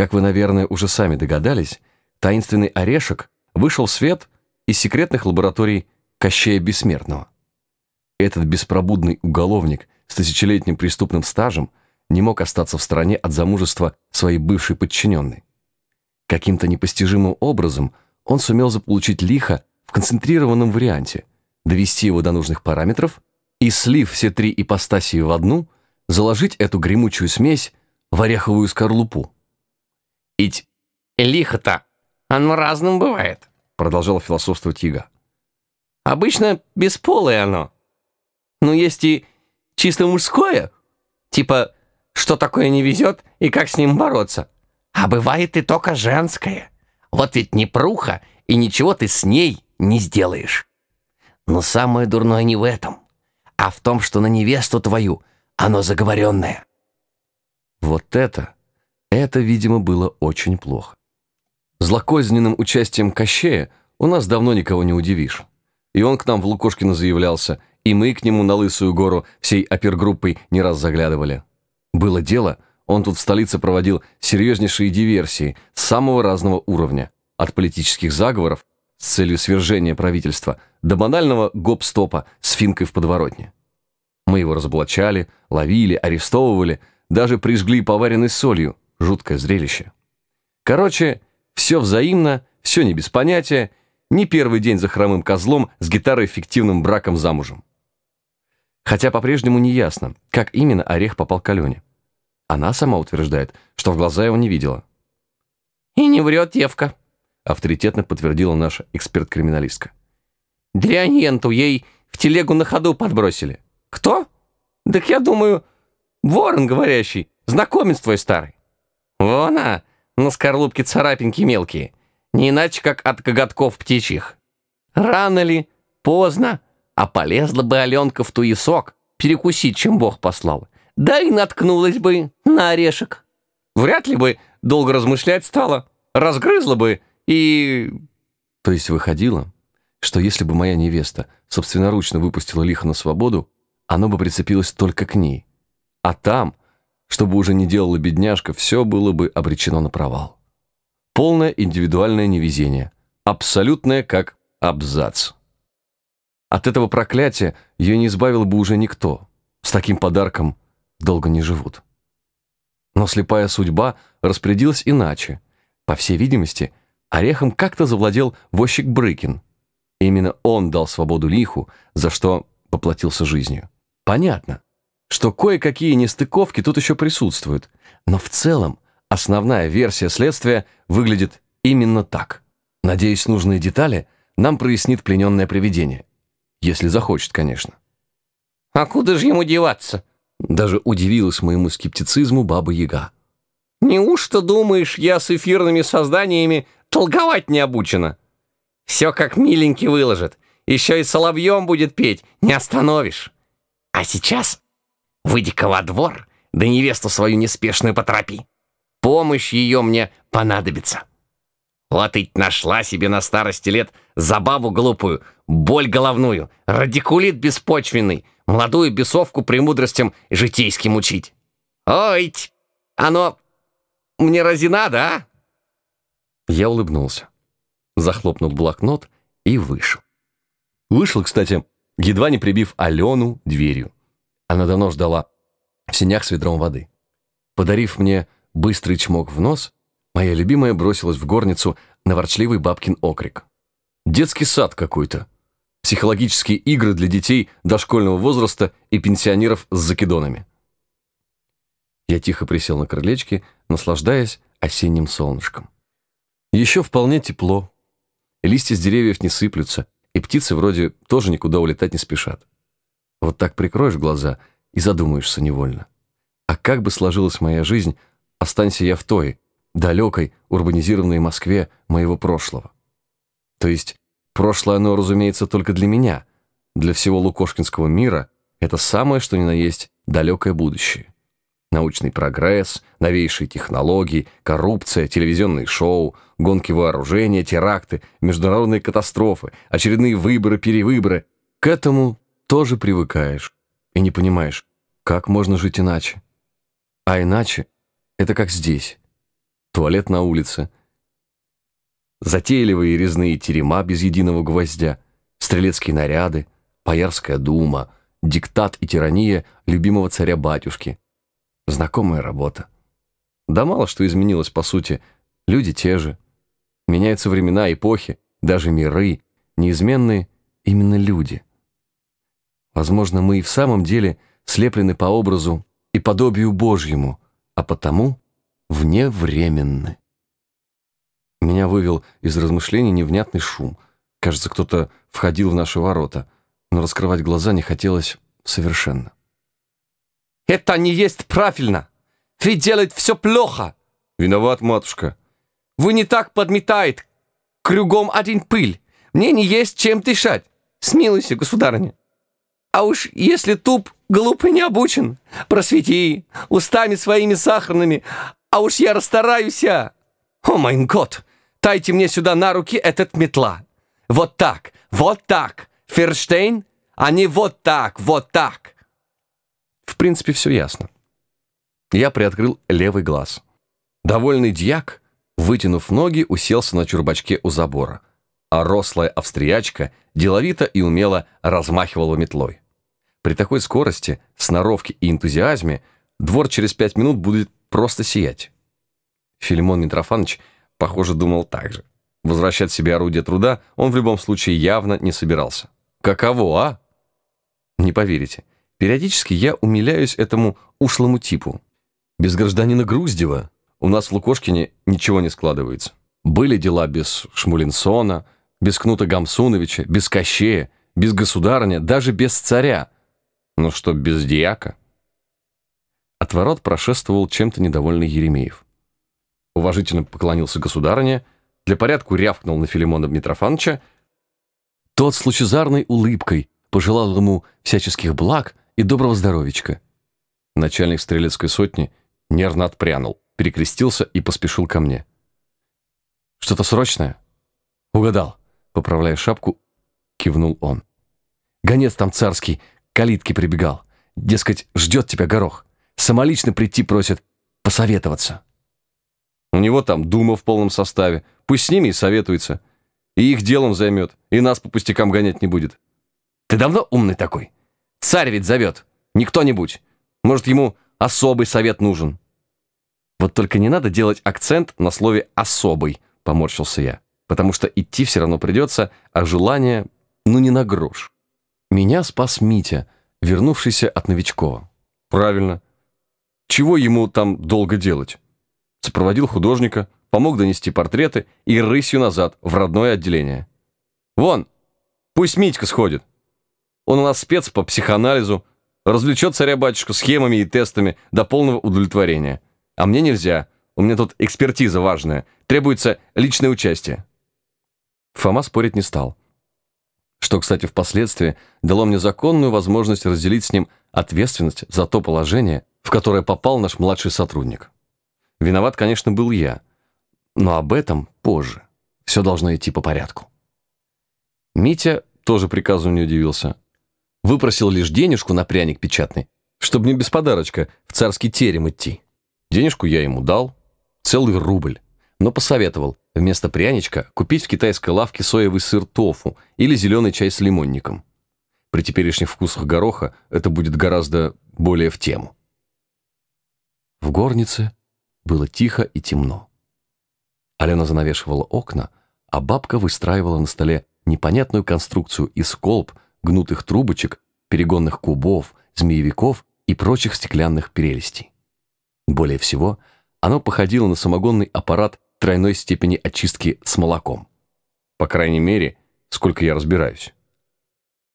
Как вы, наверное, уже сами догадались, таинственный орешек вышел в свет из секретных лабораторий Кощея Бессмертного. Этот беспробудный уголовник с тысячелетним преступным стажем не мог остаться в стороне от замужества своей бывшей подчиненной. Каким-то непостижимым образом он сумел заполучить лихо в концентрированном варианте, довести его до нужных параметров и, слив все три ипостаси в одну, заложить эту гремучую смесь в ореховую скорлупу. «Ить лихо-то, оно разным бывает», — продолжал философствовать Яга. «Обычно бесполое оно. Но есть и чисто мужское, типа, что такое не везет и как с ним бороться. А бывает и только женское. Вот ведь непруха, и ничего ты с ней не сделаешь. Но самое дурное не в этом, а в том, что на невесту твою оно заговоренное». Вот это, видимо, было очень плохо. Злокозненным участием Кощея у нас давно никого не удивишь. И он к нам в Лукошкино заявлялся, и мы к нему на Лысую гору всей опергруппой не раз заглядывали. Было дело, он тут в столице проводил серьезнейшие диверсии самого разного уровня, от политических заговоров с целью свержения правительства до банального гоп-стопа с финкой в подворотне. Мы его разоблачали, ловили, арестовывали, даже прижгли поваренной солью. Жуткое зрелище. Короче, все взаимно, все не без понятия, не первый день за хромым козлом с гитарой фиктивным браком замужем. Хотя по-прежнему не ясно, как именно Орех попал к Алене. Она сама утверждает, что в глаза его не видела. «И не врет девка», — авторитетно подтвердила наша эксперт-криминалистка. «Дрянь енту ей в телегу на ходу подбросили». «Кто? Так я думаю, ворон говорящий, знакомец твой старый». «Вон она, на скорлупке царапинки мелкие, не иначе, как от коготков птичьих. Рано ли, поздно, а полезла бы Аленка в туесок перекусить, чем Бог послал. Да и наткнулась бы на орешек. Вряд ли бы долго размышлять стала, разгрызла бы и...» То есть выходило, что если бы моя невеста собственноручно выпустила лихо на свободу, оно бы прицепилось только к ней. А там, чтобы уже не делала бедняжка, все было бы обречено на провал. Полное индивидуальное невезение. Абсолютное, как абзац. От этого проклятия ее не избавил бы уже никто. С таким подарком долго не живут. Но слепая судьба распорядилась иначе. По всей видимости, Орехом как-то завладел возчик Брыкин. Именно он дал свободу лиху, за что поплатился жизнью. Понятно, что кое-какие нестыковки тут еще присутствуют, но в целом основная версия следствия выглядит именно так. Надеюсь, нужные детали нам прояснит плененное привидение. Если захочет, конечно. «А куда же ему деваться?» Даже удивилась моему скептицизму Баба-Яга. «Неужто думаешь, я с эфирными созданиями толковать не обучена? Все как миленький выложит, еще и соловьем будет петь, не остановишь. А сейчас выйди-ка во двор, да невесту свою неспешную поторопи. Помощь ее мне понадобится. Вот и нашла себе на старости лет забаву глупую, боль головную, радикулит беспочвенный, молодую бесовку премудростям житейским учить. Ой-ть, оно мне разве надо, а?» Я улыбнулся, захлопнул блокнот и вышел. Вышел, кстати, едва не прибив Алену дверью. Она давно ждала в сенях с ведром воды. Подарив мне быстрый чмок в нос, моя любимая бросилась в горницу на ворчливый бабкин окрик. Детский сад какой-то. Психологические игры для детей дошкольного возраста и пенсионеров с закидонами. Я тихо присел на крылечке, наслаждаясь осенним солнышком. Еще вполне тепло. Листья с деревьев не сыплются, и птицы вроде тоже никуда улетать не спешат. Вот так прикроешь глаза и задумаешься невольно. А как бы сложилась моя жизнь, останься я в той, далекой, урбанизированной Москве моего прошлого. То есть, прошлое оно, разумеется, только для меня. Для всего лукошкинского мира это самое, что ни на есть, далекое будущее. Научный прогресс, новейшие технологии, коррупция, телевизионные шоу, гонки вооружения, теракты, международные катастрофы, очередные выборы, перевыборы. К этому тоже привыкаешь и не понимаешь, как можно жить иначе. А иначе — это как здесь. туалет на улице, затейливые резные терема без единого гвоздя, стрелецкие наряды, Боярская дума, диктат и тирания любимого царя-батюшки. Знакомая работа. Да мало что изменилось, по сути. Люди те же. Меняются времена, эпохи, даже миры. Неизменные именно люди. Возможно, мы и в самом деле слеплены по образу и подобию Божьему, а потому вневременны. Меня вывел из размышлений невнятный шум. Кажется, кто-то входил в наши ворота, но раскрывать глаза не хотелось совершенно. «Это не есть правильно! Вы делаете все плохо!» «Виноват, матушка!» «Вы не так подметает! Кругом один пыль! Мне не есть чем дышать! Смилуйся, государыня! А уж если туп глуп и не обучен, просвети устами своими сахарными, а уж я расстараюсь! О, мой год! Дайте мне сюда на руки этот метла! Вот так! Ферштейн, а не вот так! В принципе, все ясно. Я приоткрыл левый глаз. Довольный дьяк, вытянув ноги, уселся на чурбачке у забора, а рослая австриячка деловито и умело размахивала метлой. При такой скорости, сноровке и энтузиазме двор через 5 минут будет просто сиять. Филимон Митрофанович, похоже, думал так же. Возвращать себе орудие труда он в любом случае явно не собирался. Каково, а? Не поверите, периодически я умиляюсь этому ушлому типу. Без гражданина Груздева у нас в Лукошкине ничего не складывается. Были дела без Шмулинсона, без Кнута Гамсуновича, без Кощея, без государыня, даже без царя. Но что без дьяка? От ворот прошествовал чем-то недовольный Еремеев. Уважительно поклонился государыне, для порядку рявкнул на Филимона Митрофановича. Тот с лучезарной улыбкой пожелал ему всяческих благ и доброго здоровичка. Начальник стрелецкой сотни нервно отпрянул, перекрестился и поспешил ко мне. «Что-то срочное?» «Угадал», — поправляя шапку, кивнул он. «Гонец там царский к калитке прибегал. Дескать, ждет тебя Горох. Самолично прийти просит посоветоваться». «У него там дума в полном составе. Пусть с ними и советуется. И их делом займет, и нас по пустякам гонять не будет». «Ты давно умный такой? Царь ведь зовет, не кто-нибудь. Может, ему особый совет нужен». «Вот только не надо делать акцент на слове «особый», — поморщился я, потому что идти все равно придется, а желание, не на грош. Меня спас Митя, вернувшийся от Новичкова. «Правильно. Чего ему там долго делать?» Сопроводил художника, помог донести портреты и рысью назад в родное отделение. «Вон, пусть Митька сходит. Он у нас спец по психоанализу, развлечет царя-батюшку схемами и тестами до полного удовлетворения. А мне нельзя, у меня тут экспертиза важная, требуется личное участие». Фома спорить не стал. Что, кстати, впоследствии дало мне законную возможность разделить с ним ответственность за то положение, в которое попал наш младший сотрудник. Виноват, конечно, был я, но об этом позже. Все должно идти по порядку. Митя тоже приказу не удивился. Выпросил лишь денежку на пряник печатный, чтобы не без подарочка в царский терем идти. Денежку я ему дал, целый рубль, но посоветовал вместо пряничка купить в китайской лавке соевый сыр тофу или зеленый чай с лимонником. При теперешних вкусах гороха это будет гораздо более в тему. В горнице было тихо и темно. Алена занавешивала окна, а бабка выстраивала на столе непонятную конструкцию из колб, гнутых трубочек, перегонных кубов, змеевиков и прочих стеклянных прелестей. Более всего, оно походило на самогонный аппарат тройной степени очистки с молоком. По крайней мере, сколько я разбираюсь.